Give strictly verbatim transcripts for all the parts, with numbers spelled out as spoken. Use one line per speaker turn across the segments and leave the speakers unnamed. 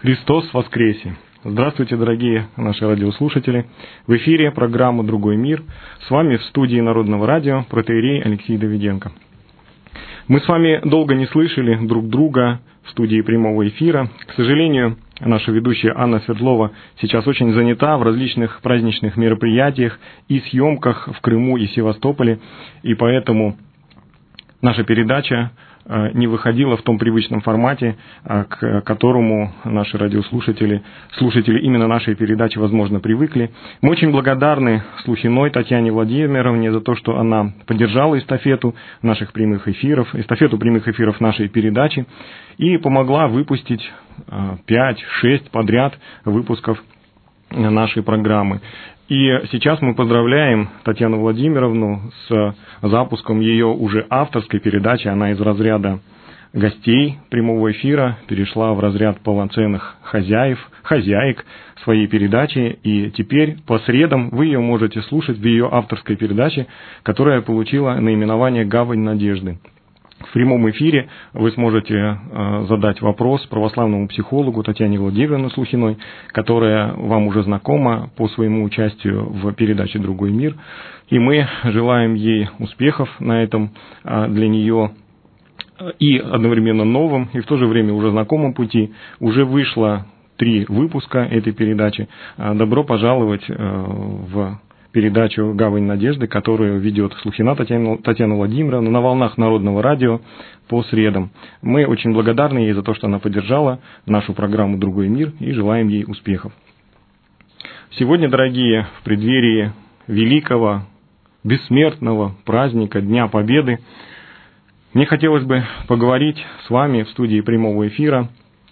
Христос воскресе! Здравствуйте, дорогие наши радиослушатели! В эфире программа «Другой мир». С вами в студии Народного радио протоиерей Алексей Давиденко. Мы с вами долго не слышали друг друга в студии прямого эфира. К сожалению, наша ведущая Анна Свердлова сейчас очень занята в различных праздничных мероприятиях и съемках в Крыму и Севастополе, и поэтому наша передача не выходила в том привычном формате, к которому наши радиослушатели, слушатели именно нашей передачи, возможно, привыкли. Мы очень благодарны Слухиной Татьяне Владимировне за то, что она поддержала эстафету наших прямых эфиров, эстафету прямых эфиров нашей передачи и помогла выпустить пять-шесть подряд выпусков нашей программы. И сейчас мы поздравляем Татьяну Владимировну с запуском ее уже авторской передачи. Она из разряда гостей прямого эфира перешла в разряд полноценных хозяев, хозяек своей передачи. И теперь по средам вы ее можете слушать в ее авторской передаче, которая получила наименование «Гавань надежды». В прямом эфире вы сможете э, задать вопрос православному психологу Татьяне Владимировне Слухиной, которая вам уже знакома по своему участию в передаче «Другой мир». И мы желаем ей успехов на этом э, для нее и одновременно новом, и в то же время уже знакомом пути. Уже вышло три выпуска этой передачи. Э, добро пожаловать э, в передачу «Гавань надежды», которую ведет Слухина Татьяна, Татьяна Владимировна на волнах Народного радио по средам. Мы очень благодарны ей за то, что она поддержала нашу программу «Другой мир», и желаем ей успехов. Сегодня, дорогие, в преддверии великого, бессмертного праздника Дня Победы, мне хотелось бы поговорить с вами в студии прямого эфира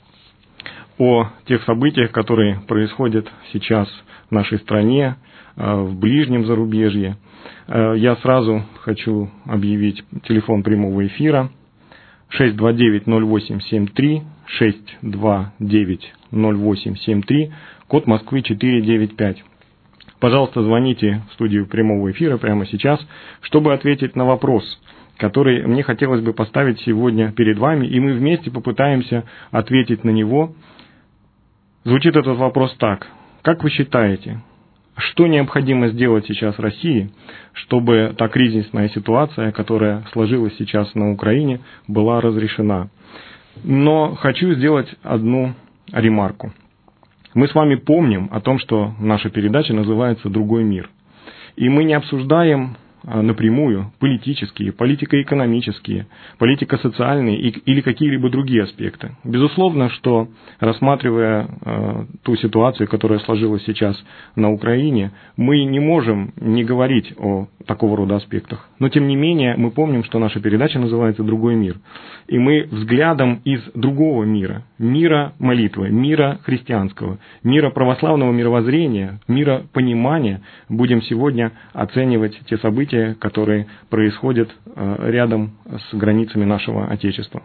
о тех событиях, которые происходят сейчас в нашей стране, в ближнем зарубежье. Я сразу хочу объявить телефон прямого эфира шесть два девять ноль восемь семь три, шесть два девять ноль восемь семь три, код Москвы четыре девять пять. Пожалуйста, звоните в студию прямого эфира прямо сейчас, чтобы ответить на вопрос, который мне хотелось бы поставить сегодня перед вами, и мы вместе попытаемся ответить на него. Звучит этот вопрос так. Как вы считаете, что необходимо сделать сейчас России, чтобы та кризисная ситуация, которая сложилась сейчас на Украине, была разрешена? Но хочу сделать одну ремарку. Мы с вами помним о том, что наша передача называется «Другой мир». И мы не обсуждаем напрямую политические, политико-экономические, политико-социальные или какие-либо другие аспекты. Безусловно, что рассматривая э, ту ситуацию, которая сложилась сейчас на Украине, мы не можем не говорить о такого рода аспектах. Но, тем не менее, мы помним, что наша передача называется «Другой мир». И мы взглядом из другого мира, мира молитвы, мира христианского, мира православного мировоззрения, мира понимания, будем сегодня оценивать те события, которые происходят рядом с границами нашего Отечества.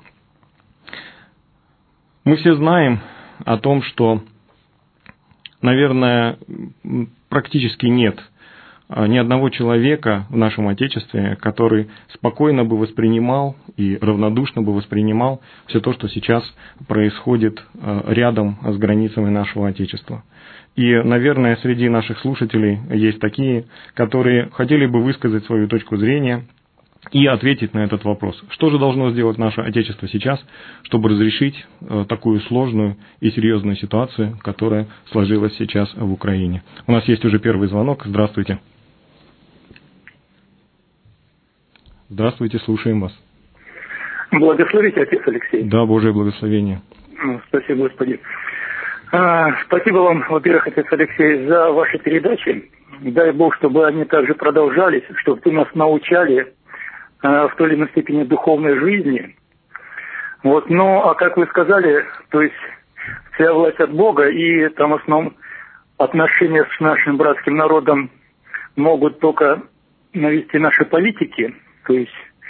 Мы все знаем о том, что, наверное, практически нет ни одного человека в нашем Отечестве, который спокойно бы воспринимал и равнодушно бы воспринимал все то, что сейчас происходит рядом с границами нашего Отечества. И, наверное, среди наших слушателей есть такие, которые хотели бы высказать свою точку зрения и ответить на этот вопрос. Что же должно сделать наше Отечество сейчас, чтобы разрешить такую сложную и серьезную ситуацию, которая сложилась сейчас в Украине? У нас есть уже первый звонок. Здравствуйте. Здравствуйте, слушаем вас.
Благословите, отец Алексей.
Да, Божие благословение.
Спасибо, Господи. А, спасибо вам, во-первых, отец Алексей, за ваши передачи. Дай Бог, чтобы они также продолжались, чтобы вы нас научали а, в той или иной степени духовной жизни. Вот, ну, а как вы сказали, то есть вся власть от Бога, и там в основном отношения с нашим братским народом могут только навести наши политики, то есть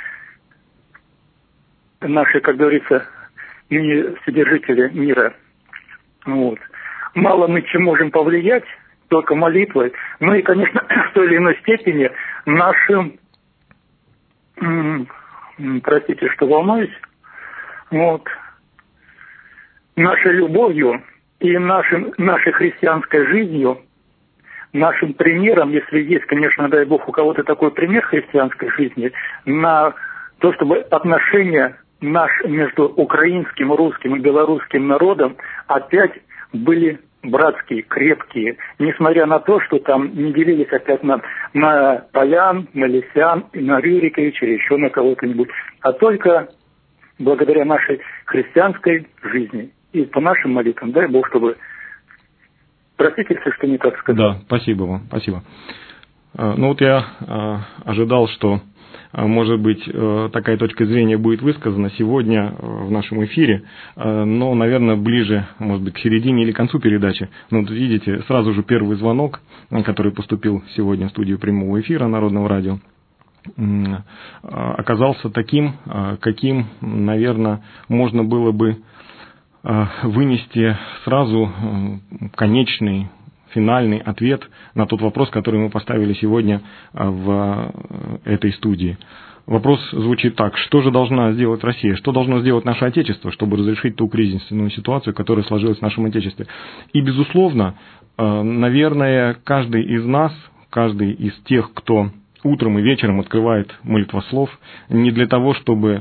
наши, как говорится, содержатели мира. Вот. Мало мы чем можем повлиять, только молитвой. Ну и, конечно, в той или иной степени нашим, простите, что волнуюсь, вот, нашей любовью и нашим, нашей христианской жизнью, нашим примером, если есть, конечно, дай Бог, у кого-то такой пример христианской жизни, на то, чтобы отношения наши между украинским, русским и белорусским народом опять были братские, крепкие, несмотря на то, что там не делились опять на, на полян, на лисян, на Рюрикович или еще на кого-то-нибудь, а только благодаря нашей христианской жизни и по нашим молитвам, дай Бог, чтобы... Простите, если что не так сказал.
Да, спасибо вам, спасибо. Ну вот я ожидал, что, может быть, такая точка зрения будет высказана сегодня в нашем эфире, но, наверное, ближе, может быть, к середине или к концу передачи. Но вот видите, сразу же первый звонок, который поступил сегодня в студию прямого эфира Народного радио, оказался таким, каким, наверное, можно было бы вынести сразу конечный, финальный ответ на тот вопрос, который мы поставили сегодня в этой студии. Вопрос звучит так: что же должна сделать Россия, что должно сделать наше Отечество, чтобы разрешить ту кризисную ситуацию, которая сложилась в нашем Отечестве? И, безусловно, наверное, каждый из нас, каждый из тех, кто утром и вечером открывает молитвослов, не для того, чтобы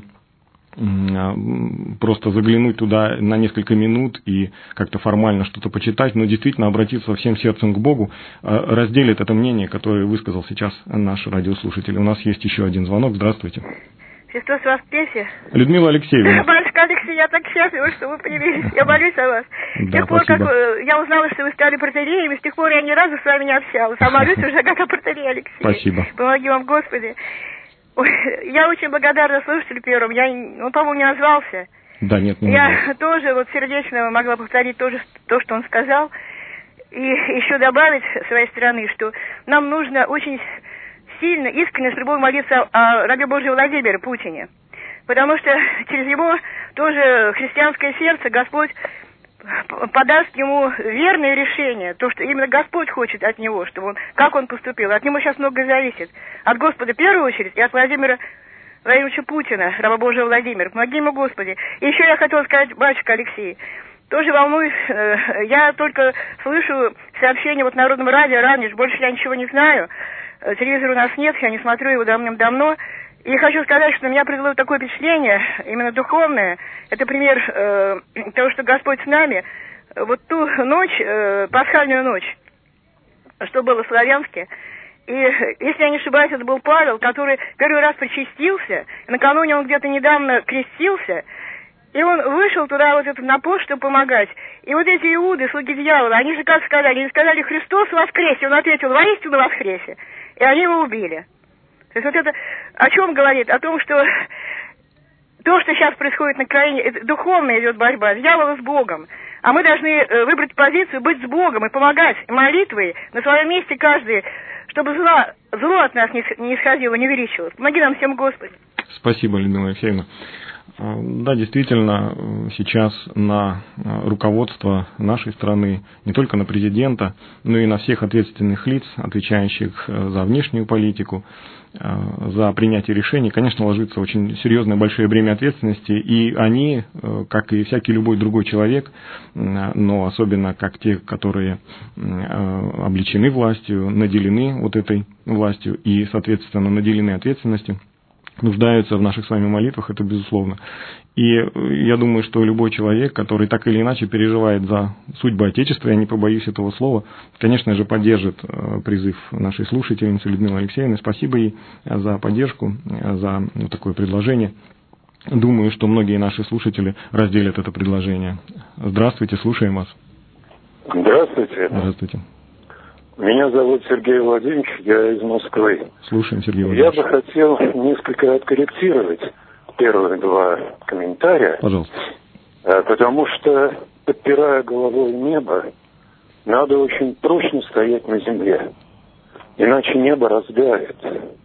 просто заглянуть туда на несколько минут и как-то формально что-то почитать, но действительно обратиться всем сердцем к Богу, разделит это мнение, которое высказал сейчас наш радиослушатель. У нас есть еще один звонок. Здравствуйте.
Христос воскресе.
Людмила Алексеевна.
Батюшка Алексей, я так счастлива, что вы появились. Я молюсь о вас.
Да,
с тех пор,
спасибо.
как я узнала, что вы стали протоиереем, с тех пор я ни разу с вами не общалась. А молюсь уже как о протоиерее Алексей.
Спасибо.
Помоги вам, Господи. Ой, я очень благодарна слушателю первому. Я, он, по-моему, не назвался.
Да, нет, не
Я
назвался.
тоже вот сердечно могла повторить тоже то, что он сказал. И еще добавить с своей стороны, что нам нужно очень сильно, искренне, с любовью молиться о рабе Божьем Владимире Путине. Потому что через его тоже христианское сердце Господь подаст ему верное решение, то, что именно Господь хочет от него, чтобы он, как он поступил. От него сейчас многое зависит. От Господа в первую очередь и от Владимира Владимировича Путина, раба Божьего Владимира. Помоги ему, Господи. И еще я хотела сказать, батюшка Алексей, тоже волнуюсь, я только слышу сообщения вот Народного радио, раньше, больше я ничего не знаю. Телевизора у нас нет, я не смотрю его давным-давно. И хочу сказать, что на меня произвело такое впечатление, именно духовное. Это пример э, того, что Господь с нами. Вот ту ночь, э, пасхальную ночь, что было в Славянске. И, если я не ошибаюсь, это был Павел, который первый раз причастился. Накануне он где-то недавно крестился. И он вышел туда вот это, на пост, чтобы помогать. И вот эти иуды, слуги дьявола, они же как сказали? Они сказали: «Христос воскресе». Он ответил: «Воистину воскресе». И они его убили. То есть вот это о чем говорит? О том, что то, что сейчас происходит на Украине, это духовная идет борьба, дьявола с Богом. А мы должны выбрать позицию, быть с Богом и помогать молитвой на своем месте каждый, чтобы зло, зло от нас не исходило, не увеличилось. Помоги нам всем, Господи.
Спасибо, Людмила Алексеевна. Да, действительно, сейчас на руководство нашей страны, не только на президента, но и на всех ответственных лиц, отвечающих за внешнюю политику, за принятие решений, конечно, ложится очень серьезное большое бремя ответственности, и они, как и всякий любой другой человек, но особенно как те, которые облечены властью, наделены вот этой властью и, соответственно, наделены ответственностью, нуждаются в наших с вами молитвах, это безусловно. И я думаю, что любой человек, который так или иначе переживает за судьбу Отечества, я не побоюсь этого слова, конечно же, поддержит призыв нашей слушательницы Людмилы Алексеевны. Спасибо ей за поддержку, за такое предложение. Думаю, что многие наши слушатели разделят это предложение. Здравствуйте, слушаем вас.
Здравствуйте.
Здравствуйте.
Меня зовут Сергей Владимирович, я из Москвы.
Слушаем, Сергей Владимирович.
Я бы хотел несколько откорректировать первые два комментария.
Пожалуйста.
Потому что, подпирая головой небо, надо очень прочно стоять на земле. Иначе небо раздавит.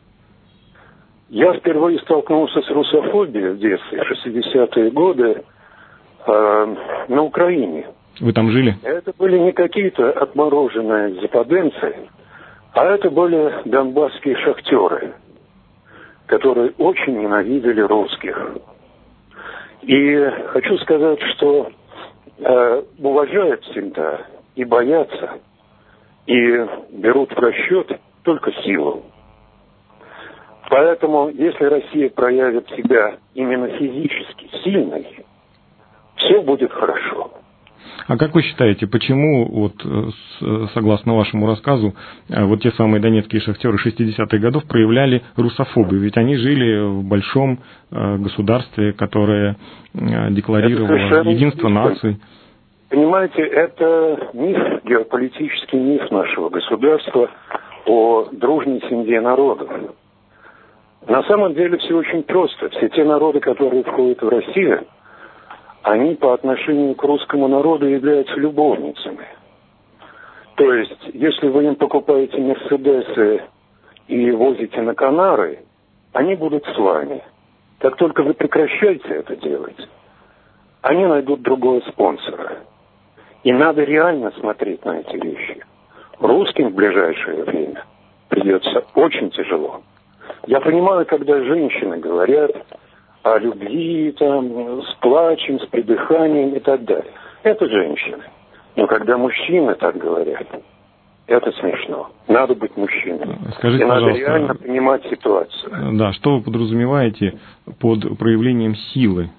Я впервые столкнулся с русофобией в детстве, в шестидесятые годы, э, на Украине.
Вы там жили?
Это были не какие-то отмороженные западенцы, а это были донбасские шахтеры, которые очень ненавидели русских. И хочу сказать, что э, уважают всегда и боятся, и берут в расчет только силу. Поэтому, если Россия проявит себя именно физически сильной, все будет хорошо.
А как вы считаете, почему, вот, согласно вашему рассказу, вот те самые донецкие шахтеры шестидесятых годов проявляли русофобию? Ведь они жили в большом государстве, которое декларировало единство наций.
Понимаете, это миф, геополитический миф нашего государства о дружной семье народов. На самом деле все очень просто. Все те народы, которые входят в Россию, они по отношению к русскому народу являются любовницами. То есть, если вы им покупаете Мерседесы и возите на Канары, они будут с вами. Как только вы прекращаете это делать, они найдут другого спонсора. И надо реально смотреть на эти вещи. Русским в ближайшее время придется очень тяжело. Я понимаю, когда женщины говорят о любви, там, с плачем, с придыханием и так далее. Это женщины. Но когда мужчины так говорят, это смешно. Надо быть мужчиной.
Скажите,
и надо
пожалуйста,
реально понимать ситуацию.
Да, что вы подразумеваете под проявлением силы?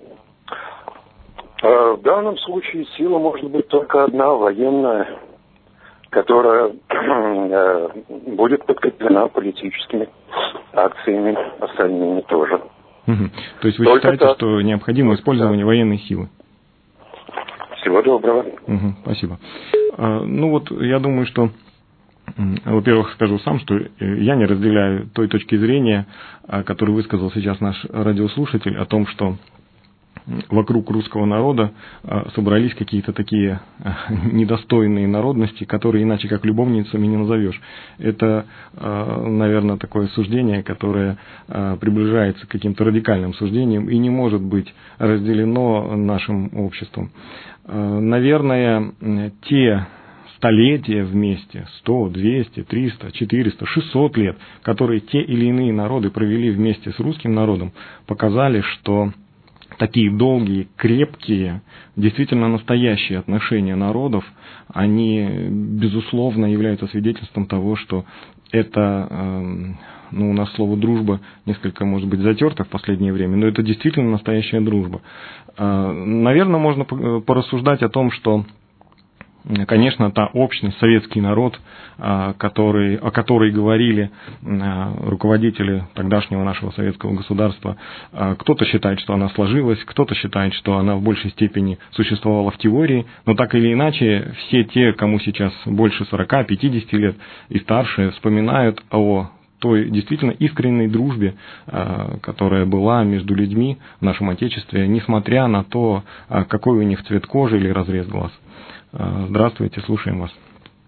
В данном случае сила может быть только одна, военная, которая будет подкреплена политическими акциями, остальными тоже.
Угу. То есть вы
только
считаете,
так.
что необходимо использование да. военной силы?
Всего доброго.
Угу, спасибо. А, ну вот, я думаю, что, во-первых, скажу сам, что я не разделяю той точки зрения, которую высказал сейчас наш радиослушатель, о том, что вокруг русского народа собрались какие-то такие недостойные народности, которые иначе как любовницами не назовешь. Это, наверное, такое суждение, которое приближается к каким-то радикальным суждениям и не может быть разделено нашим обществом. Наверное, те столетия вместе, сто, двести, триста, четыреста, шестьсот лет, которые те или иные народы провели вместе с русским народом, показали, что такие долгие, крепкие, действительно настоящие отношения народов, они, безусловно, являются свидетельством того, что это, ну, у нас слово «дружба» несколько, может быть, затерто в последнее время, но это действительно настоящая дружба. Наверное, можно порассуждать о том, что, конечно, та общность, советский народ, который, о которой говорили руководители тогдашнего нашего советского государства, кто-то считает, что она сложилась, кто-то считает, что она в большей степени существовала в теории, но так или иначе, все те, кому сейчас больше сорока-пятидесяти лет и старше, вспоминают о той действительно искренней дружбе, которая была между людьми в нашем Отечестве, несмотря на то, какой у них цвет кожи или разрез глаз. Здравствуйте, слушаем вас.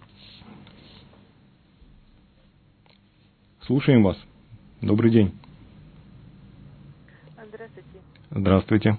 Слушаем вас. Добрый день.
Здравствуйте.
Здравствуйте.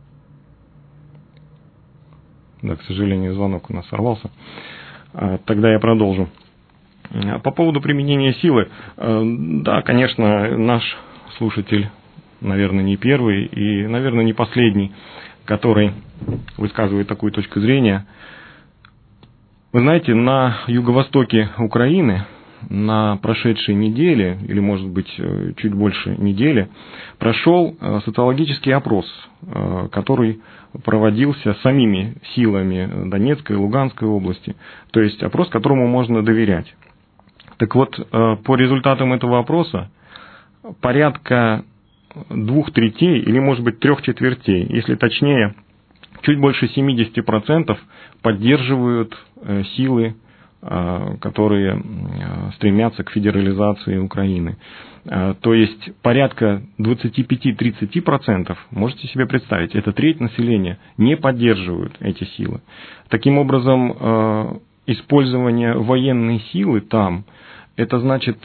Да, к сожалению, звонок у нас сорвался. Тогда я продолжу. По поводу применения силы. Да, конечно, наш слушатель, наверное, не первый и, наверное, не последний, который высказывает такую точку зрения. Вы знаете, на юго-востоке Украины на прошедшей неделе, или, может быть, чуть больше недели, прошел социологический опрос, который проводился самими силами Донецкой и Луганской области. То есть опрос, которому можно доверять. Так вот, по результатам этого опроса порядка двух третей, или, может быть, трех четвертей, если точнее, чуть больше семьдесят процентов поддерживают силы, которые стремятся к федерализации Украины. То есть порядка двадцать пять - тридцать процентов, можете себе представить, это треть населения, не поддерживают эти силы. Таким образом, использование военной силы там, это значит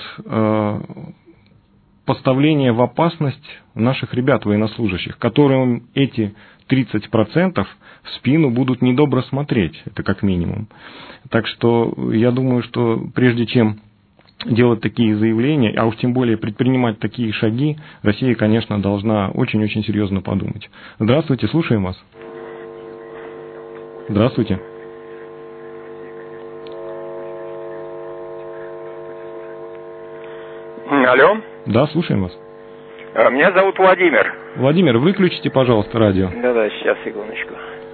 поставление в опасность наших ребят военнослужащих, которым эти тридцать процентов в спину будут недобро смотреть, это как минимум. Так что я думаю, что прежде чем делать такие заявления, а уж тем более предпринимать такие шаги, Россия, конечно, должна очень-очень серьезно подумать. Здравствуйте, слушаем вас. Здравствуйте.
Алло.
Да, слушаем вас.
Меня зовут Владимир.
Владимир, выключите, пожалуйста, радио.
Да-да, сейчас, секундочку.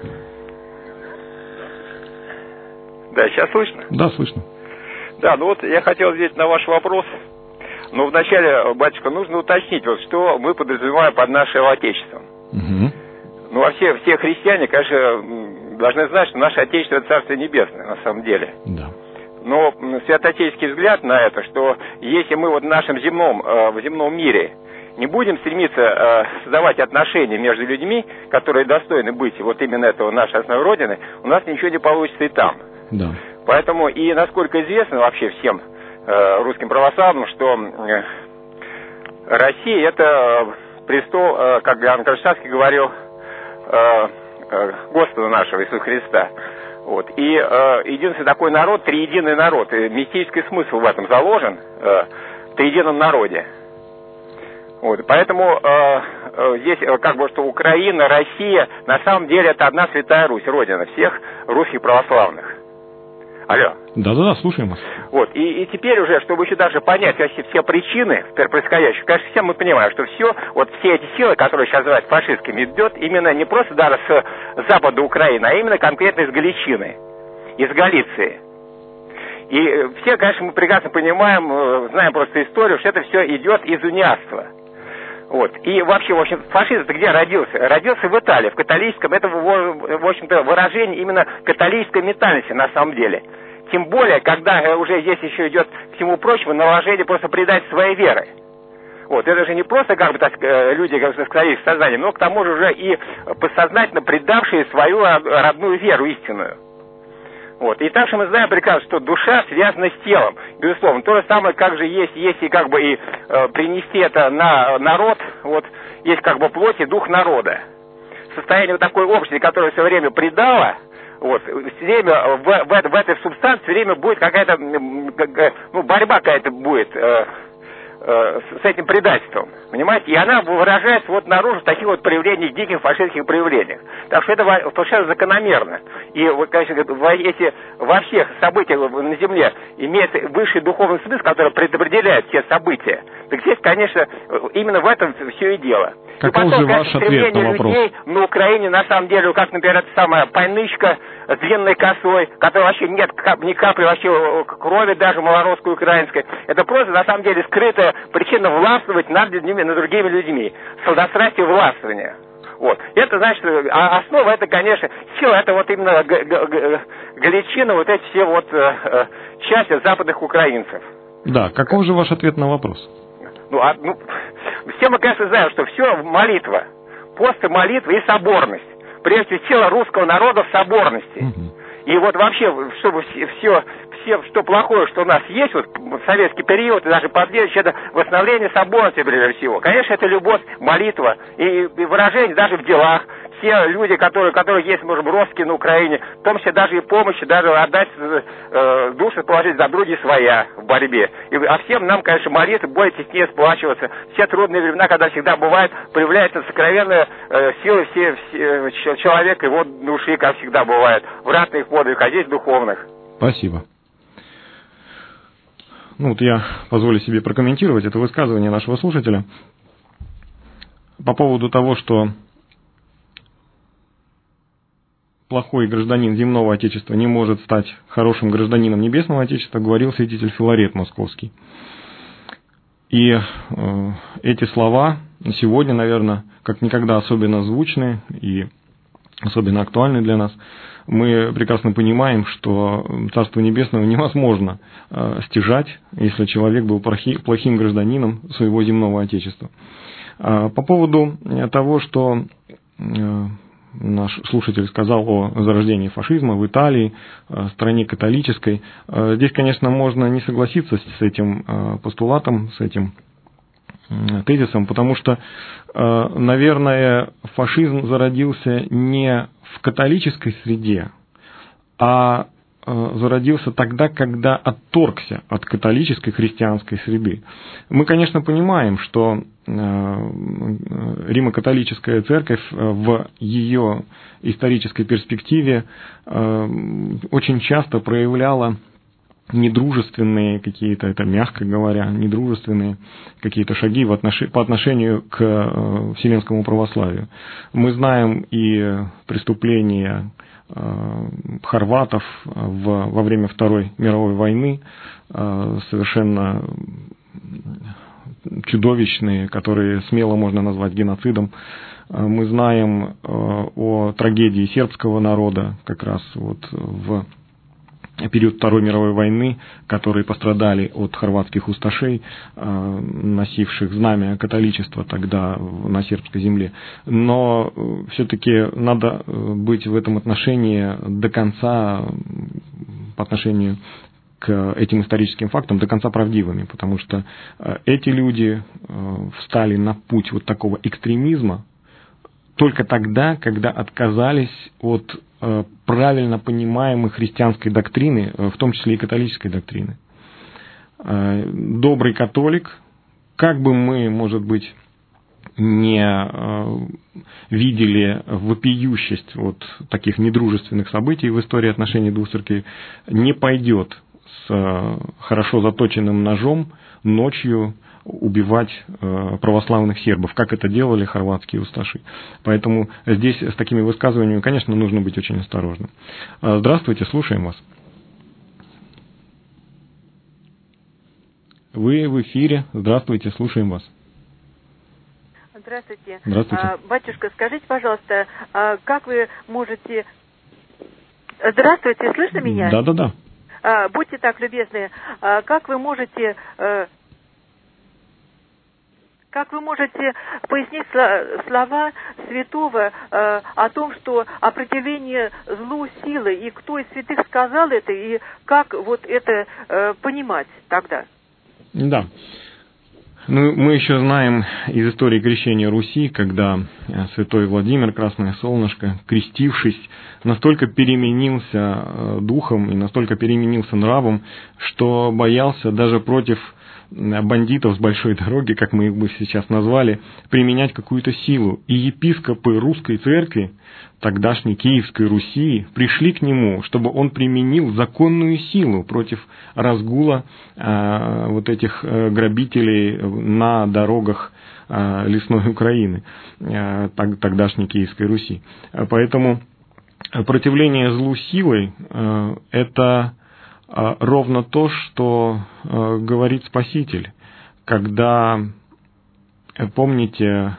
Да, сейчас слышно?
Да, слышно.
Да, ну вот я хотел ответить на ваш вопрос. Но вначале, батюшка, нужно уточнить, вот что мы подразумеваем под нашим Отечеством.
Угу.
Ну, вообще, все христиане, конечно, должны знать, что наше Отечество – это Царство Небесное, на самом деле.
Да.
Но святоотеческий взгляд на это, что если мы вот в нашем земном, в земном мире не будем стремиться создавать отношения между людьми, которые достойны быть вот именно этого нашей основной Родины, у нас ничего не получится и там.
Да.
Поэтому, и насколько известно вообще всем русским православным, что Россия – это престол, как Иоанн Кронштадтский говорил, Господа нашего Иисуса Христа. Вот. И э, единственный такой народ, триединый народ, и мистический смысл в этом заложен, э, в триедином народе. Вот. Поэтому э, э, здесь э, как бы что Украина, Россия, на самом деле это одна святая Русь, родина всех русских православных. Алло.
Да-да-да, слушаем вас.
Вот. И, и теперь уже, чтобы еще даже понять все, все причины происходящего, конечно, все мы понимаем, что все, вот все эти силы, которые сейчас называют фашистскими, идет именно не просто даже с запада Украины, а именно конкретно из Галичины, из Галиции. И все, конечно, мы прекрасно понимаем, знаем просто историю, что это все идет из униатства. Вот. И вообще, в общем, фашизм-то где родился? Родился в Италии, в католическом, это, в общем-то, выражение именно католической ментальности на самом деле. Тем более, когда уже здесь еще идет, к всему прочему, наложение просто предать своей веры. Вот, это же не просто, как бы, так, люди, как бы сказали, сознанием, но к тому же уже и подсознательно предавшие свою родную веру истинную. Вот. И также мы знаем прекрасно, что душа связана с телом, безусловно. То же самое, как же есть, если как бы и э, принести это на народ, вот, есть как бы плоть и дух народа. Состояние вот такой общности, которое все время предало, вот, все время в, в, в этой субстанции все время будет какая-то, ну, борьба какая-то будет э, э, с этим предательством, понимаете? И она выражается вот наружу в таких вот проявлениях, диких фашистских проявлениях. Так что это совершенно закономерно. И, вот, конечно, если во всех событиях на Земле имеет высший духовный смысл, который предопределяет все события, так здесь, конечно, именно в этом все и дело.
Каков
и потом,
же ваш
конечно,
ответ на вопрос?
Людей на Украине, на самом деле, как, например, эта самая пайнычка с длинной косой, которой вообще нет ни капли вообще крови, даже малоросской, украинской. Это просто, на самом деле, скрытая причина властвовать над людьми, над другими людьми. Сладострастие властвования. Вот. Это значит, а основа это, конечно, сила, это вот именно Галичина, вот эти все вот э, части западных украинцев.
Да, каков же ваш ответ на вопрос?
Ну, а, ну, все мы, конечно, знаем, что все молитва, пост и молитва и соборность. Прежде всего, сила русского народа в соборности. Угу. И вот вообще, чтобы все, все, все, что плохое, что у нас есть, вот в советский период, и даже подвижность, это восстановление соборности, прежде всего. Конечно, это любовь, молитва и, и выражение даже в делах. Все люди, которые, которые есть, может быть, родственники на Украине, в том числе даже и помощи, даже отдать э, душу положить за други своя в борьбе. И, а всем нам, конечно, молиться, более теснее сплачиваться. Все трудные времена, когда всегда бывает, проявляется сокровенная э, сила все, все, человека, его души, как всегда бывает, в ратных подвигах, а здесь духовных.
Спасибо. Ну вот я позволю себе прокомментировать это высказывание нашего слушателя по поводу того, что плохой гражданин земного Отечества не может стать хорошим гражданином Небесного Отечества, говорил святитель Филарет Московский. И э, эти слова сегодня, наверное, как никогда особенно звучны и особенно актуальны для нас. Мы прекрасно понимаем, что Царство Небесное невозможно э, стяжать, если человек был плохи, плохим гражданином своего земного Отечества. Э, по поводу того, что э, наш слушатель сказал о зарождении фашизма в Италии, стране католической. Здесь, конечно, можно не согласиться с этим постулатом, с этим тезисом, потому что, наверное, фашизм зародился не в католической среде, а зародился тогда, когда отторгся от католической христианской среды. Мы, конечно, понимаем, что Римо-католическая церковь в ее исторической перспективе очень часто проявляла недружественные какие-то, это мягко говоря, недружественные какие-то шаги в отнош... по отношению к э, вселенскому православию. Мы знаем и преступления э, хорватов в, во время Второй мировой войны, э, совершенно чудовищные, которые смело можно назвать геноцидом. Мы знаем э, о трагедии сербского народа, как раз вот в период Второй мировой войны, которые пострадали от хорватских усташей, носивших знамя католичества тогда на сербской земле. Но все-таки надо быть в этом отношении до конца, по отношению к этим историческим фактам, до конца правдивыми, потому что эти люди встали на путь вот такого экстремизма только тогда, когда отказались от правильно понимаемой христианской доктрины, в том числе и католической доктрины. Добрый католик, как бы мы, может быть, не видели вопиющесть вот таких недружественных событий в истории отношений двух церквей, не пойдет с хорошо заточенным ножом ночью убивать православных сербов, как это делали хорватские усташи. Поэтому здесь с такими высказываниями, конечно, нужно быть очень осторожным. Здравствуйте, слушаем вас. Вы в эфире. Здравствуйте, слушаем вас.
Здравствуйте.
Здравствуйте.
А, батюшка, скажите, пожалуйста, а как вы можете... Здравствуйте, слышно меня?
Да, да, да.
А, будьте так любезны, а как вы можете... А... Как вы можете пояснить слова святого э, о том, что определение злу силы, и кто из святых сказал это, и как вот это э, понимать тогда?
Да. Ну, мы еще знаем из истории крещения Руси, когда святой Владимир, Красное Солнышко, крестившись, настолько переменился духом и настолько переменился нравом, что боялся даже против бандитов с большой дороги, как мы их бы сейчас назвали, применять какую-то силу. И епископы русской церкви, тогдашней Киевской Руси, пришли к нему, чтобы он применил законную силу против разгула э, вот этих э, грабителей на дорогах э, лесной Украины, э, тогдашней Киевской Руси. Поэтому противление злу силой э, – это ровно то, что э, говорит Спаситель, когда, помните,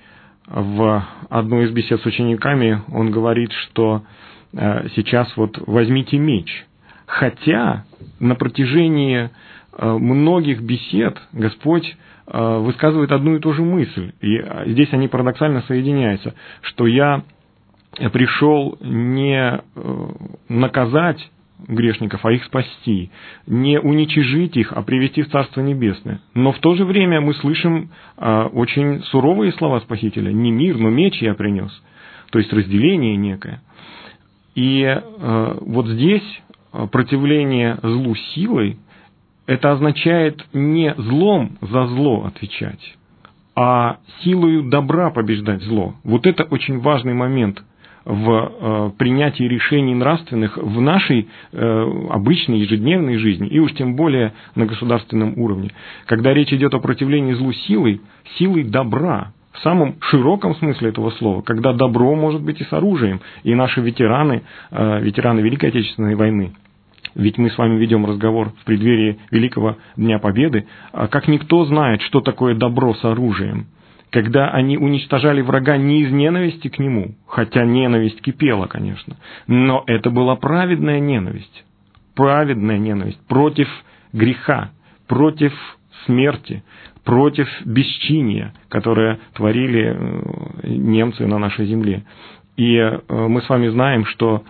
в одной из бесед с учениками он говорит, что э, сейчас вот возьмите меч. Хотя на протяжении э, многих бесед Господь э, высказывает одну и ту же мысль, и здесь они парадоксально соединяются, что я пришел не э, наказать грешников, а их спасти, не уничижить их, а привести в Царство Небесное. Но в то же время мы слышим а, очень суровые слова Спасителя: не мир, но меч я принес, то есть разделение некое. И а, вот здесь противление злу силой, это означает не злом за зло отвечать, а силою добра побеждать зло. Вот это очень важный момент в э, принятии решений нравственных в нашей э, обычной ежедневной жизни, и уж тем более на государственном уровне. Когда речь идет о противлении злу силой, силой добра, в самом широком смысле этого слова, когда добро может быть и с оружием. И наши ветераны, э, ветераны Великой Отечественной войны, ведь мы с вами ведем разговор в преддверии Великого Дня Победы, э, как никто знает, что такое добро с оружием. Когда они уничтожали врага не из ненависти к нему, хотя ненависть кипела, конечно, но это была праведная ненависть, праведная ненависть против греха, против смерти, против бесчиния, которое творили немцы на нашей земле. И мы с вами знаем, что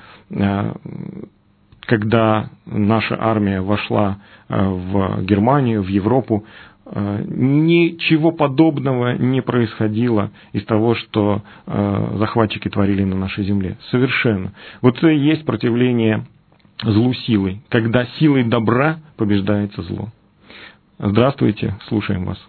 когда наша армия вошла в Германию, в Европу, ничего подобного не происходило из того, что э, захватчики творили на нашей земле. Совершенно. Вот это и есть противление злу силой, когда силой добра побеждается зло. Здравствуйте, слушаем вас.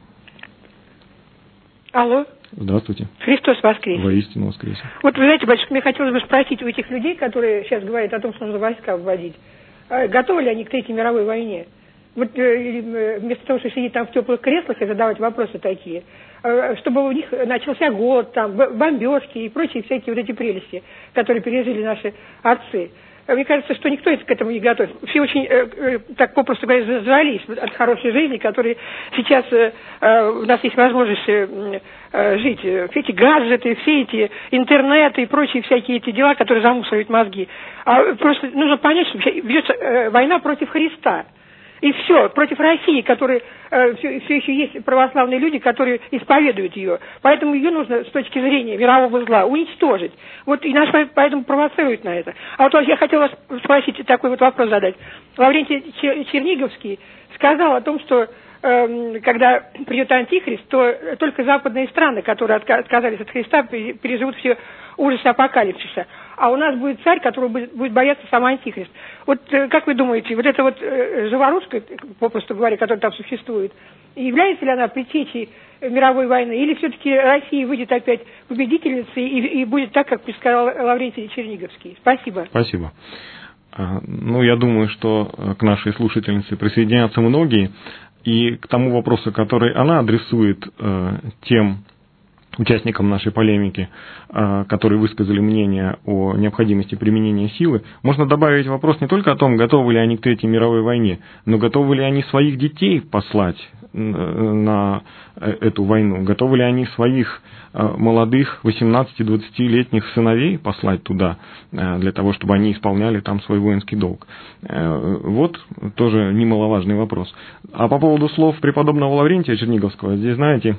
Алло.
Здравствуйте.
Христос воскресе.
Воистину воскресе.
Вот вы знаете, батюшка, мне хотелось бы спросить у этих людей, которые сейчас говорят о том, что нужно войска вводить, готовы ли они к Третьей мировой войне? Вот вместо того, чтобы сидеть там в теплых креслах и задавать вопросы такие, чтобы у них начался голод, там, бомбежки и прочие всякие вот эти прелести, которые пережили наши отцы. Мне кажется, что никто к этому не готов. Все очень, э, так попросту говоря, зажрались от хорошей жизни, которые сейчас э, у нас есть возможность э, э, жить. Все эти гаджеты, все эти интернеты и прочие всякие эти дела, которые замусоривают мозги. А просто нужно понять, что ведется э, война против Христа. И все, против России, которые э, все, все еще есть православные люди, которые исповедуют ее. Поэтому ее нужно с точки зрения мирового зла уничтожить. Вот и нас поэтому провоцируют на это. А вот я хотела вас спросить, такой вот вопрос задать. Лаврентий Черниговский сказал о том, что э, когда придет Антихрист, то только западные страны, которые отказались от Христа, переживут все ужасы апокалипсиса. А у нас будет царь, который будет, будет бояться сам Антихрист. Вот э, как вы думаете, вот эта вот э, живорусская, попросту говоря, которая там существует, является ли она предтечей мировой войны, или все-таки Россия выйдет опять победительницей и, и будет так, как предсказал Лаврентий Черниговский? Спасибо.
Спасибо. Ну, я думаю, что к нашей слушательнице присоединятся многие, и к тому вопросу, который она адресует э, тем участникам нашей полемики, которые высказали мнение о необходимости применения силы, можно добавить вопрос не только о том, готовы ли они к Третьей мировой войне, но готовы ли они своих детей послать на эту войну, готовы ли они своих молодых восемнадцати-двадцатилетних сыновей послать туда, для того, чтобы они исполняли там свой воинский долг. Вот тоже немаловажный вопрос. А по поводу слов преподобного Лаврентия Черниговского, здесь, знаете,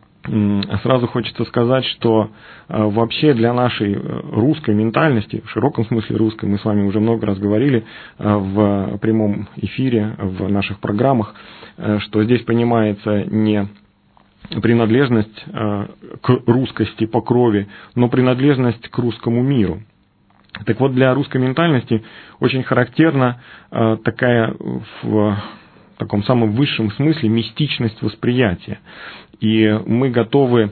сразу хочется сказать, что вообще для нашей русской ментальности, в широком смысле русской, мы с вами уже много раз говорили в прямом эфире, в наших программах, что здесь понимается не принадлежность к русскости по крови, но принадлежность к русскому миру. Так вот, для русской ментальности очень характерна такая в таком самом высшем смысле мистичность восприятия. И мы готовы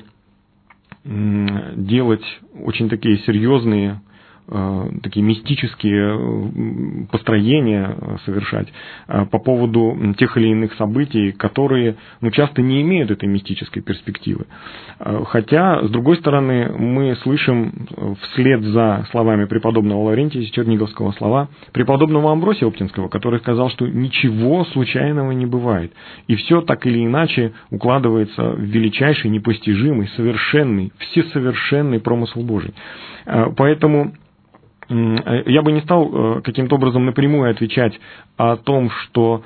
делать очень такие серьезные, такие мистические построения совершать по поводу тех или иных событий, которые ну, часто не имеют этой мистической перспективы. Хотя, с другой стороны, мы слышим вслед за словами преподобного Лаврентия Черниговского слова преподобного Амвросия Оптинского, который сказал, что ничего случайного не бывает. И все так или иначе укладывается в величайший, непостижимый, совершенный, всесовершенный промысл Божий. Поэтому я бы не стал каким-то образом напрямую отвечать о том, что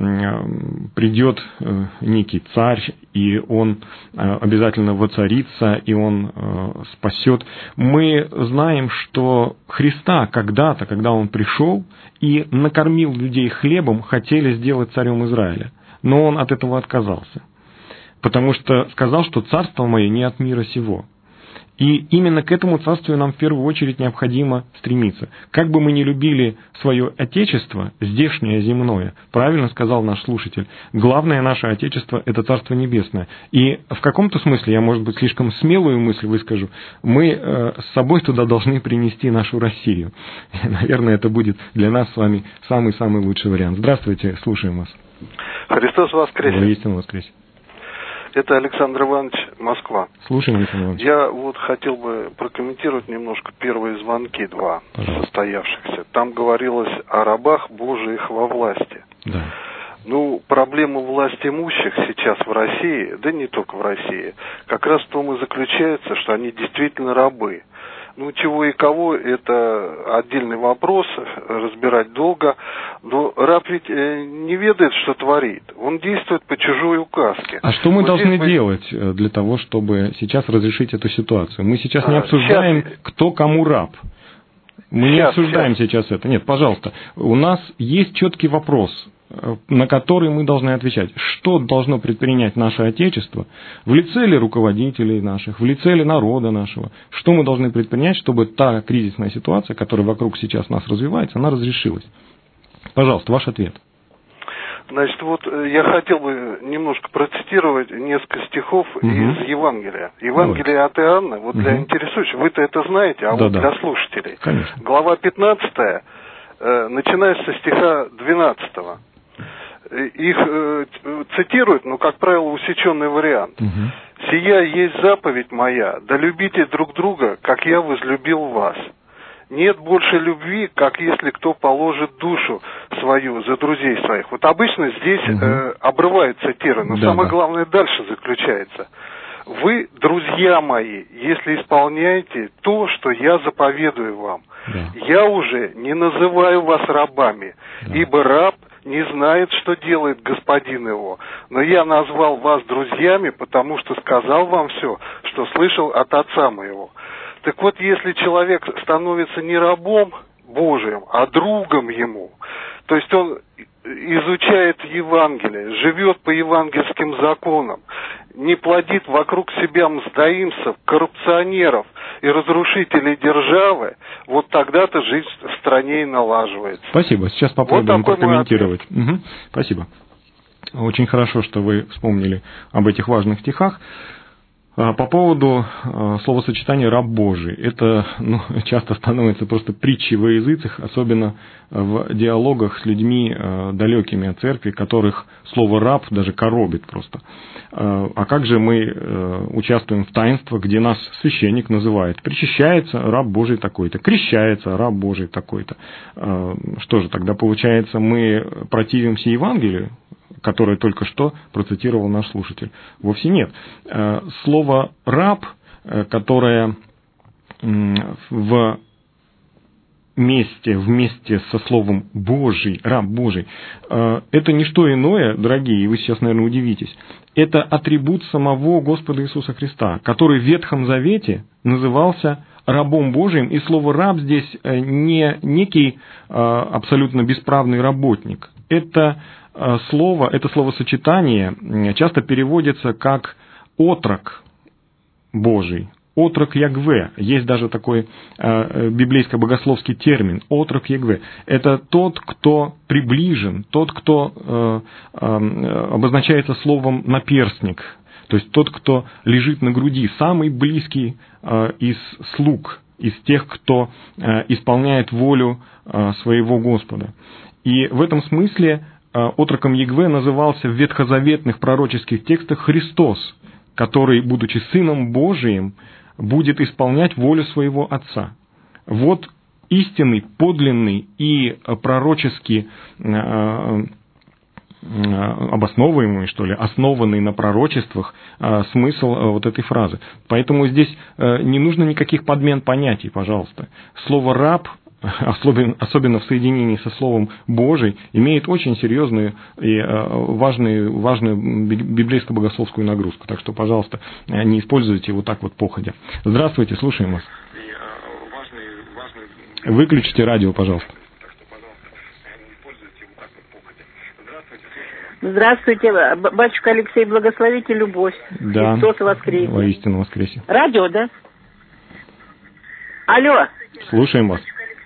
придет некий царь, и он обязательно воцарится, и он спасет. Мы знаем, что Христа когда-то, когда он пришел и накормил людей хлебом, хотели сделать царем Израиля. Но он от этого отказался, потому что сказал, что царство мое не от мира сего. И именно к этому царству нам в первую очередь необходимо стремиться. Как бы мы ни любили свое Отечество, здешнее, земное, правильно сказал наш слушатель, главное наше Отечество – это Царство Небесное. И в каком-то смысле, я, может быть, слишком смелую мысль выскажу, мы э, с собой туда должны принести нашу Россию. И, наверное, это будет для нас с вами самый-самый лучший вариант. Здравствуйте, слушаем вас.
Христос воскресе.
Воистину воскресе.
Это Александр Иванович, Москва.
Слушаем, Александр Иванович.
Я вот хотел бы прокомментировать немножко первые звонки, два Пожалуйста. состоявшихся. Там говорилось о рабах Божиих во власти.
Да.
Ну, проблема власть имущих сейчас в России, да не только в России, как раз в том и заключается, что они действительно рабы. Ну, чего и кого, это отдельный вопрос, разбирать долго. Но раб ведь не ведает, что творит. Он действует по чужой указке.
А что мы
вот
должны
мы...
делать для того, чтобы сейчас разрешить эту ситуацию? Мы сейчас не обсуждаем, сейчас... кто кому раб. Мы сейчас, не обсуждаем сейчас. сейчас это. Нет, пожалуйста. У нас есть четкий вопрос, на который мы должны отвечать. Что должно предпринять наше Отечество, в лице ли руководителей наших, в лице ли народа нашего? Что мы должны предпринять, чтобы та кризисная ситуация, которая вокруг сейчас нас развивается, она разрешилась? Пожалуйста, ваш ответ.
Значит, вот я хотел бы немножко процитировать несколько стихов угу. из Евангелия. Евангелие Давайте. От Иоанна, вот угу. для интересующих, вы-то это знаете, а да, вот да. для слушателей.
Конечно.
Глава пятнадцатая, э, начиная со стиха двенадцатого. Их э, цитируют, но, как правило, усеченный вариант. Угу. «Сия есть заповедь моя, да любите друг друга, как я возлюбил вас. Нет больше любви, как если кто положит душу свою за друзей своих». Вот обычно здесь угу. э, обрывают цитиры, но да, самое да. главное дальше заключается. «Вы, друзья мои, если исполняете то, что я заповедую вам, да. я уже не называю вас рабами, да. ибо раб не знает, что делает господин его, но я назвал вас друзьями, потому что сказал вам все, что слышал от отца моего». Так вот, если человек становится не рабом Божиим, а другом ему, то есть он изучает Евангелие, живет по евангельским законам, не плодит вокруг себя мздоимцев, коррупционеров и разрушителей державы, вот тогда-то жизнь в стране и налаживается.
Спасибо. Сейчас попробуем вот прокомментировать. Угу. Спасибо. Очень хорошо, что вы вспомнили об этих важных стихах. По поводу словосочетания «раб Божий». Это ну, часто становится просто притчей во языцах, особенно в диалогах с людьми, далекими от церкви, которых слово «раб» даже коробит просто. А как же мы участвуем в таинствах, где нас священник называет? Причащается раб Божий такой-то, крещается раб Божий такой-то. Что же тогда получается, мы противимся Евангелию, которое только что процитировал наш слушатель? Вовсе нет. Слово «раб», которое в вместе, вместе со словом «Божий», «раб Божий», это не что иное, дорогие, и вы сейчас, наверное, удивитесь, это атрибут самого Господа Иисуса Христа, который в Ветхом Завете назывался рабом Божиим, и слово «раб» здесь не некий абсолютно бесправный работник. Это слово, это словосочетание часто переводится как «отрок Божий», «отрок Ягве». Есть даже такой э, библейско-богословский термин «отрок Ягве». Это тот, кто приближен, тот, кто э, э, обозначается словом «наперстник», то есть тот, кто лежит на груди, самый близкий э, из слуг, из тех, кто э, исполняет волю э, своего Господа. И в этом смысле отроком Ягве назывался в ветхозаветных пророческих текстах Христос, который, будучи Сыном Божиим, будет исполнять волю своего Отца. Вот истинный, подлинный и пророчески обосновываемый, что ли, основанный на пророчествах смысл вот этой фразы. Поэтому здесь не нужно никаких подмен понятий, пожалуйста. Слово «раб», особенно в соединении со словом «Божий», имеет очень серьезную и важную, важную библейско-богословскую нагрузку. Так что, пожалуйста, не используйте его так вот походя. Здравствуйте, слушаем вас. Выключите радио, пожалуйста.
Здравствуйте, батюшка Алексей, благословите любовь.
Да,
Христос воскресе.
Воистину воскресе.
Радио, да? Алло.
Слушаем вас.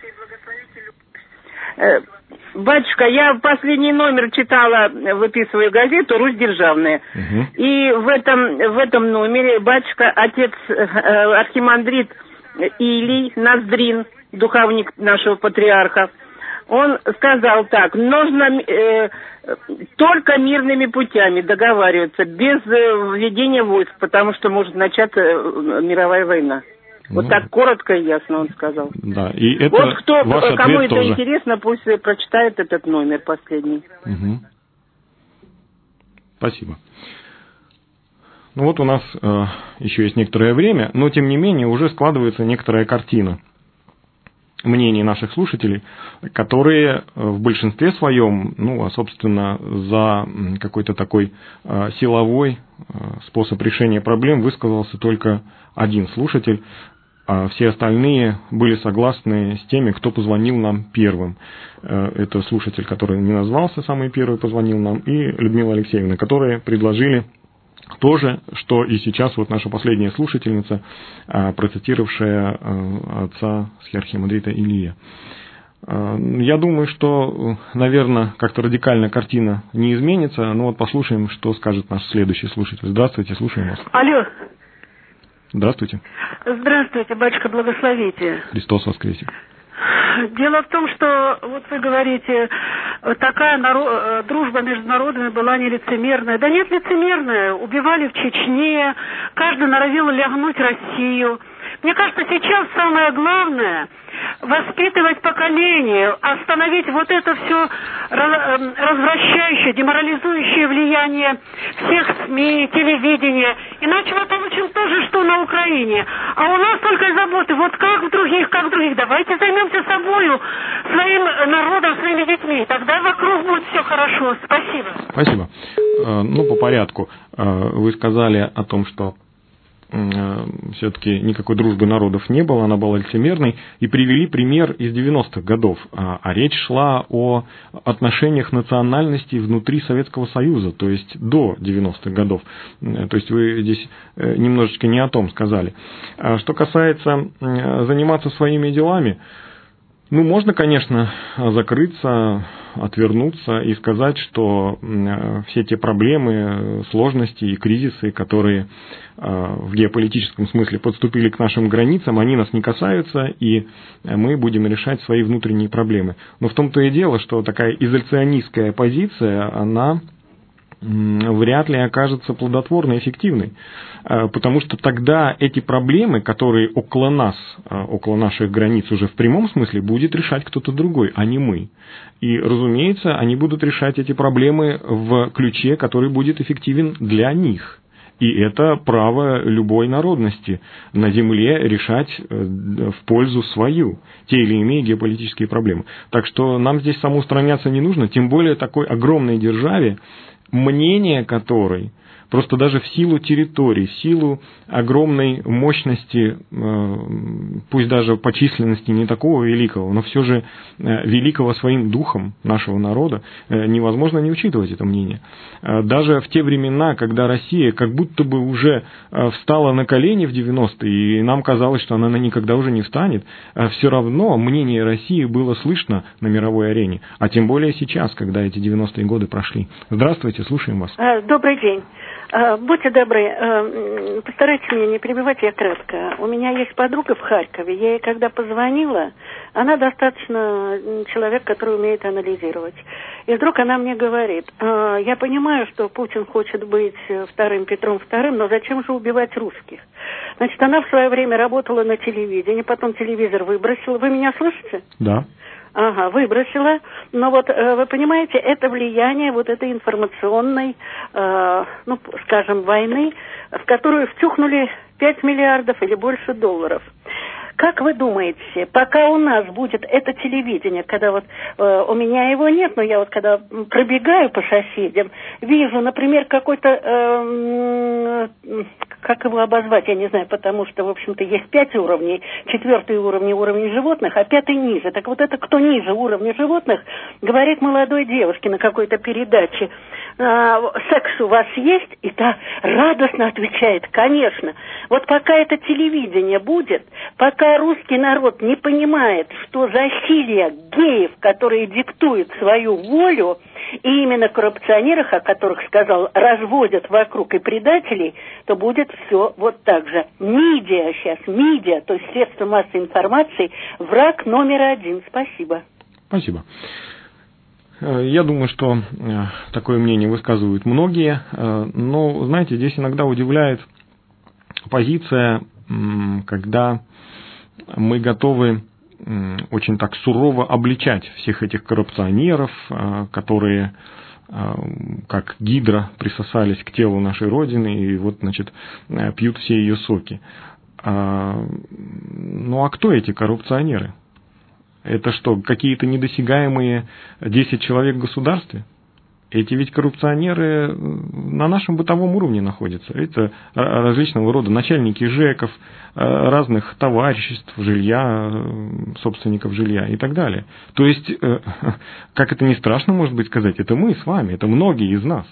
Батюшка, я последний номер читала, выписываю газету «Русь державная». Угу. И в этом, в этом номере батюшка, отец архимандрит Илий Ноздрин, духовник нашего патриарха, он сказал так: нужно э, только мирными путями договариваться, без введения войск, потому что может начаться мировая война. Вот ну, так коротко и ясно он сказал.
Да, и это
вот кто,
ваш
кому это
тоже
интересно, пусть прочитает этот номер последний.
Угу. Спасибо. Ну вот у нас э, еще есть некоторое время, но тем не менее уже складывается некоторая картина мнений наших слушателей, которые в большинстве своем, ну, а собственно, за какой-то такой э, силовой э, способ решения проблем высказался только один слушатель, а все остальные были согласны с теми, кто позвонил нам первым. Э, это слушатель, который не назвался, самый первый позвонил нам, и Людмила Алексеевна, которые предложили то же, что и сейчас вот наша последняя слушательница, процитировавшая отца архимандрита Илия. Я думаю, что, наверное, как-то радикально картина не изменится. Но вот послушаем, что скажет наш следующий слушатель. Здравствуйте, слушаем вас.
Алло.
Здравствуйте.
Здравствуйте, батюшка, благословите.
Христос воскресе.
Дело в том, что, вот вы говорите, такая народ, дружба между народами была не лицемерная. Да нет, лицемерная. Убивали в Чечне, каждый норовил лягнуть Россию. Мне кажется, сейчас самое главное – воспитывать поколение, остановить вот это все развращающее, деморализующее влияние всех СМИ, телевидения. Иначе мы получим то же, что на Украине. А у нас только заботы, вот как в других, как в других. Давайте займемся собою, своим народом, своими детьми. Тогда вокруг будет все хорошо. Спасибо.
Спасибо. Ну, по порядку. Вы сказали о том, что все-таки никакой дружбы народов не было, она была лицемерной, и привели пример из девяностых годов. А речь шла о отношениях национальностей внутри Советского Союза, то есть до девяностых годов. То есть вы здесь немножечко не о том сказали. Что касается заниматься своими делами, ну, можно, конечно, закрыться, отвернуться и сказать, что все те проблемы, сложности и кризисы, которые в геополитическом смысле подступили к нашим границам, они нас не касаются, и мы будем решать свои внутренние проблемы. Но в том-то и дело, что такая изоляционистская позиция, она вряд ли окажется плодотворной и эффективной, потому что тогда эти проблемы, которые около нас, около наших границ уже в прямом смысле, будет решать кто-то другой, а не мы. И, разумеется, они будут решать эти проблемы в ключе, который будет эффективен для них. И это право любой народности на земле решать в пользу свою те или иные геополитические проблемы. Так что нам здесь самоустраняться не нужно, тем более такой огромной державе, мнение которой просто даже в силу территории, в силу огромной мощности, пусть даже по численности не такого великого, но все же великого своим духом нашего народа, невозможно не учитывать это мнение. Даже в те времена, когда Россия как будто бы уже встала на колени в девяностые, и нам казалось, что она никогда уже не встанет, все равно мнение России было слышно на мировой арене, а тем более сейчас, когда эти девяностые годы прошли. Здравствуйте, слушаем вас.
Добрый день. Будьте добры, постарайтесь меня не перебивать, я кратко. У меня есть подруга в Харькове, я ей когда позвонила, она достаточно человек, который умеет анализировать. И вдруг она мне говорит: я понимаю, что Путин хочет быть вторым Петром вторым, но зачем же убивать русских? Значит, она в свое время работала на телевидении, потом телевизор выбросила. Вы меня слышите?
Да.
Ага, выбросила. Но вот, вы понимаете, это влияние вот этой информационной, э, ну, скажем, войны, в которую втюхнули пять миллиардов или больше долларов. Как вы думаете, пока у нас будет это телевидение, когда вот э, у меня его нет, но я вот когда пробегаю по соседям, вижу, например, какой-то, э, как его обозвать, я не знаю, потому что, в общем-то, есть пять уровней, четвертый уровень уровень животных, а пятый ниже. Так вот это кто ниже уровня животных, говорит молодой девушке на какой-то передаче: э, секс у вас есть? И та радостно отвечает: конечно. Вот пока это телевидение будет, пока русский народ не понимает, что засилие геев, которые диктуют свою волю, и именно коррупционеров, о которых сказал, разводят вокруг и предателей, то будет все вот так же. Медиа сейчас, медиа, то есть средства массовой информации, враг номер один. Спасибо.
Спасибо. Я думаю, что такое мнение высказывают многие, но, знаете, здесь иногда удивляет позиция, когда мы готовы очень так сурово обличать всех этих коррупционеров, которые как гидра присосались к телу нашей Родины и вот, значит, пьют все ее соки. Ну а кто эти коррупционеры? Это что, какие-то недосягаемые десять человек в государстве? Эти ведь коррупционеры на нашем бытовом уровне находятся. Это различного рода начальники ЖЭКов, разных товариществ жилья, собственников жилья и так далее. То есть, как это ни страшно, может быть, сказать, это мы с вами, это многие из нас.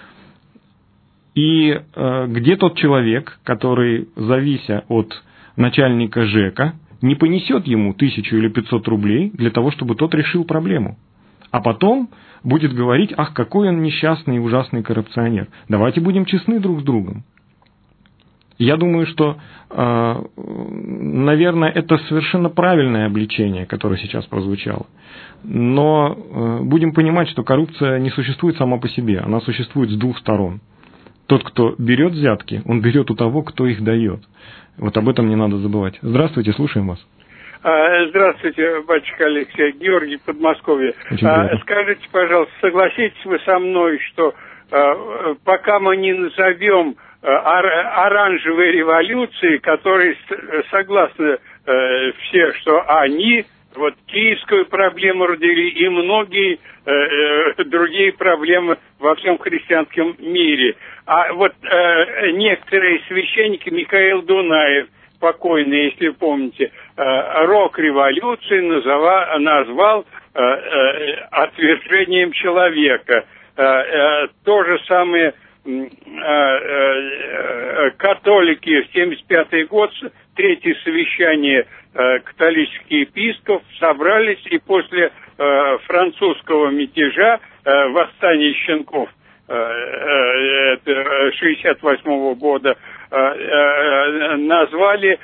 И где тот человек, который, завися от начальника ЖЭКа, не понесет ему тысячу или пятьсот рублей для того, чтобы тот решил проблему. А потом будет говорить: ах, какой он несчастный и ужасный коррупционер. Давайте будем честны друг с другом. Я думаю, что, наверное, это совершенно правильное обличение, которое сейчас прозвучало. Но будем понимать, что коррупция не существует сама по себе, она существует с двух сторон. Тот, кто берет взятки, он берет у того, кто их дает. Вот об этом не надо забывать. Здравствуйте, слушаем вас.
Здравствуйте, батюшка Алексей, Георгий, Подмосковье. А, скажите, пожалуйста, согласитесь вы со мной, что а, пока мы не назовем а, оранжевой революции, которые согласны а, все, что они вот киевскую проблему родили и многие а, другие проблемы во всем христианском мире. А вот а, некоторые священники, Михаил Дунаев, покойный, если помните, рок революции назова, назвал э, э, отвержением человека. Э, э, то же самое э, э, католики в семьдесят пятый год, третье совещание э, католических епископов собрались, и после э, французского мятежа, э, восстания щенков э, э, шестьдесят восьмого года, назвали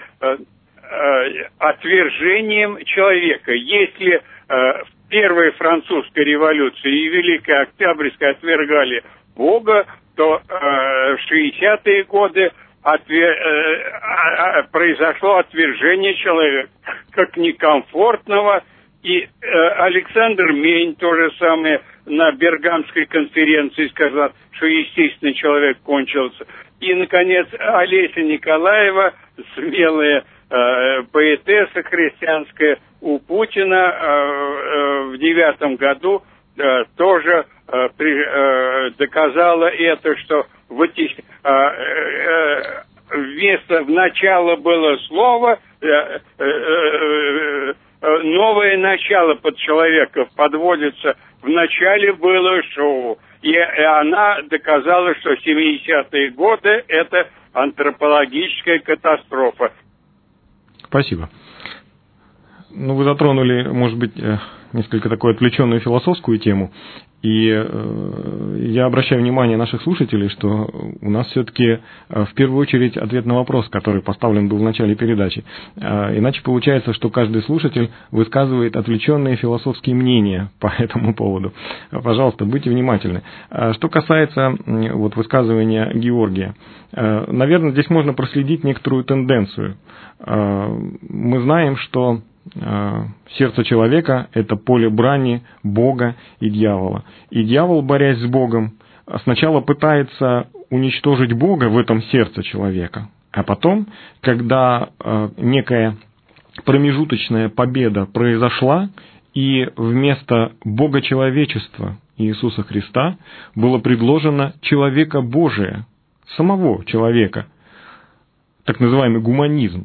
отвержением человека. Если в первой французской революции и Великой Октябрьской отвергали Бога, то в шестидесятые годы отвер... произошло отвержение человека как некомфортного. И Александр Мень то же самое на Бергамской конференции сказал, что естественно человек кончился. И, наконец, Олеся Николаева, смелая э, поэтесса христианская, у Путина э, э, в девятом году э, тоже э, при, э, доказала это, что в эти, э, э, вместо в начало было слово, э, э, э, новое начало под человека подводится, в начале было шоу. И она доказала, что семидесятые годы – это антропологическая катастрофа.
Спасибо. Ну, вы затронули, может быть, несколько такую отвлеченную философскую тему. И я обращаю внимание наших слушателей, что у нас все-таки в первую очередь ответ на вопрос, который поставлен был в начале передачи. Иначе получается, что каждый слушатель высказывает отвлеченные философские мнения по этому поводу. Пожалуйста, будьте внимательны. Что касается вот высказывания Георгия, наверное, здесь можно проследить некоторую тенденцию. Мы знаем, что сердце человека – это поле брани Бога и дьявола. И дьявол, борясь с Богом, сначала пытается уничтожить Бога в этом сердце человека, а потом, когда некая промежуточная победа произошла, и вместо Бога-человечества Иисуса Христа было предложено человека Божие, самого человека, так называемый гуманизм,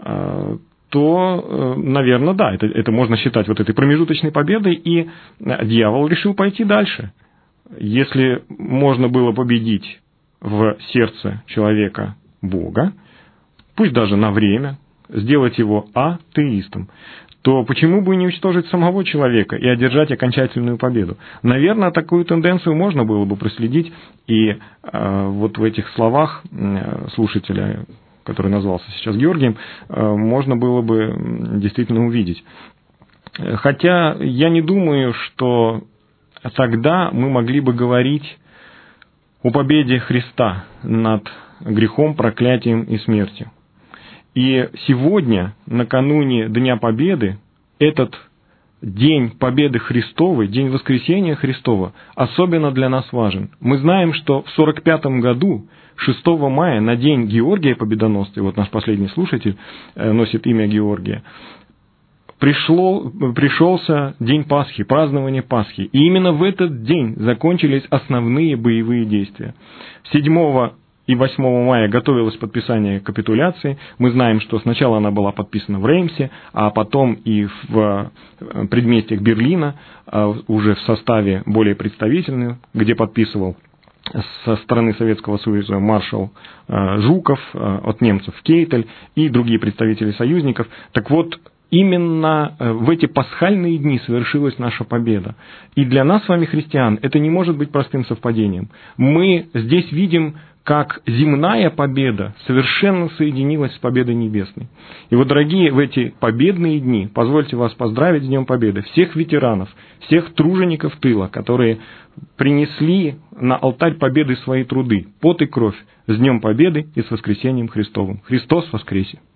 то, наверное, да, это, это можно считать вот этой промежуточной победой, и дьявол решил пойти дальше. Если можно было победить в сердце человека Бога, пусть даже на время, сделать его атеистом, то почему бы не уничтожить самого человека и одержать окончательную победу? Наверное, такую тенденцию можно было бы проследить, и э, вот в этих словах э, слушателя, который назвался сейчас Георгием, можно было бы действительно увидеть. Хотя я не думаю, что тогда мы могли бы говорить о победе Христа над грехом, проклятием и смертью. И сегодня, накануне Дня Победы, этот День Победы Христовой, День Воскресения Христова, особенно для нас важен. Мы знаем, что в сорок пятом году, шестого мая, на день Георгия Победоносца, вот наш последний слушатель носит имя Георгия, пришло, пришелся день Пасхи, празднование Пасхи. И именно в этот день закончились основные боевые действия. седьмого и восьмого мая готовилось подписание капитуляции. Мы знаем, что сначала она была подписана в Реймсе, а потом и в предместьях Берлина, уже в составе более представительном, где подписывал со стороны Советского Союза маршал Жуков, от немцев Кейтель и другие представители союзников. Так вот, именно в эти пасхальные дни совершилась наша победа. И для нас с вами, христиан, это не может быть простым совпадением. Мы здесь видим, как земная победа совершенно соединилась с победой небесной. И вот, дорогие, в эти победные дни, позвольте вас поздравить с Днем Победы, всех ветеранов, всех тружеников тыла, которые принесли на алтарь победы свои труды, пот и кровь, с Днем Победы и с воскресением Христовым. Христос воскресе!